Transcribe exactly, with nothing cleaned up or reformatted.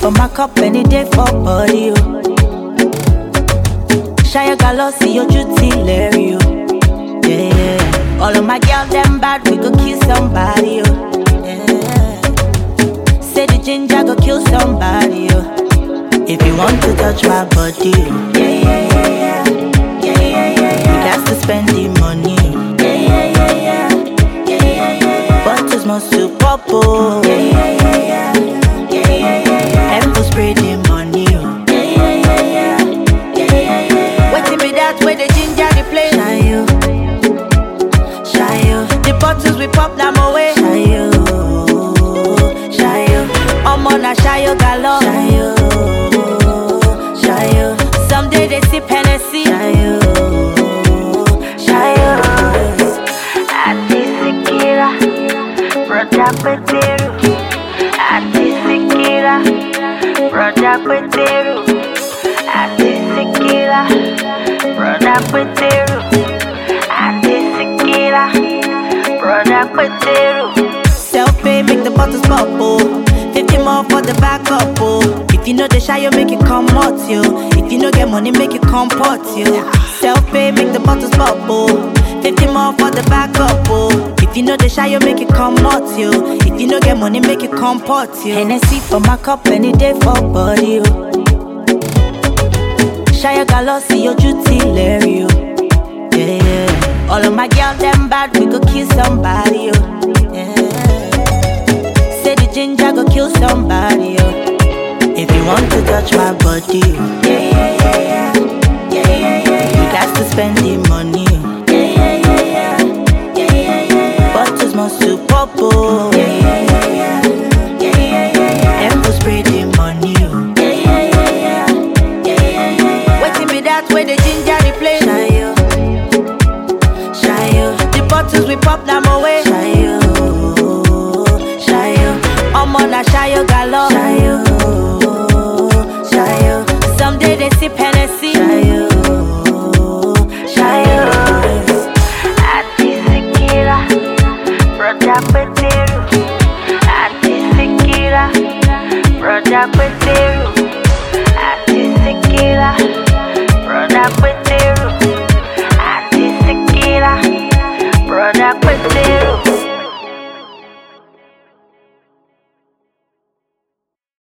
for my cup any day for body, oh. Shine your see your duty, Larry, oh. Yeah, yeah. All of my girls, them bad, we go kill somebody, oh. Yeah. Say the ginger go kill somebody, oh. If you want to touch my body, oh. Yeah, yeah, yeah, yeah. Yeah, yeah, yeah, yeah. You got to spend the money, oh. Yeah, yeah, yeah, yeah. Yeah, yeah, yeah, yeah. Bottles must to pop, oh. Yeah, yeah, yeah, yeah. Yeah, yeah, yeah, yeah. And for spray the money, oh. Yeah, yeah, yeah, yeah. Yeah, yeah, yeah, yeah. Waiting me that way the ginger the play. Shy you, shy you. The bottles we pop them away. Shy you, shy you. I'm on a shy you galore. Shy you, shy you. Someday they sip Hennessy. Shy you, shy you. Atisikira, brother Peteru. Atisikira, brother Peteru. Atisikira, brother Peteru. Atisikira, brother Peteru. Self-pay make the bottles pop, oh. Fifty more for the backup, oh. If you know the shy, you make it come out, yo. If you know get money, make it comport, yo. Self-pay make the bottles pop, oh. Fifty more for the backup, oh. If you know the shy, you make it come out, yo. If you know get money, make it comport, yo. Hennessy for my cup any day for body, oh. Shy your see your duty, Larry, oh. Yeah, yeah. All of my girls, them bad, we go kill somebody, oh. Yeah. Say the ginger go kill somebody, oh. If you want to touch my body, oh. Yeah, yeah, yeah, yeah. Yeah, yeah, yeah, yeah. You got to spend the money, oh. Yeah, yeah, yeah, yeah. Yeah, yeah, yeah, yeah. Bottles must to pop, oh. Yeah, yeah, yeah, yeah. Yeah, yeah, yeah, yeah. And for spray the money, oh. Yeah, yeah, yeah, yeah. Yeah, yeah, yeah, yeah. Waiting me that way the ginger the play. Shy you, shy you. The bottles we pop them away. Shy you, shy you. I'm on a shy you galore. Shy you, shy you. Someday they sip Hennessy. Shy you, shy you. Atisikira, brother Peteru. Atisikira, brother Peteru.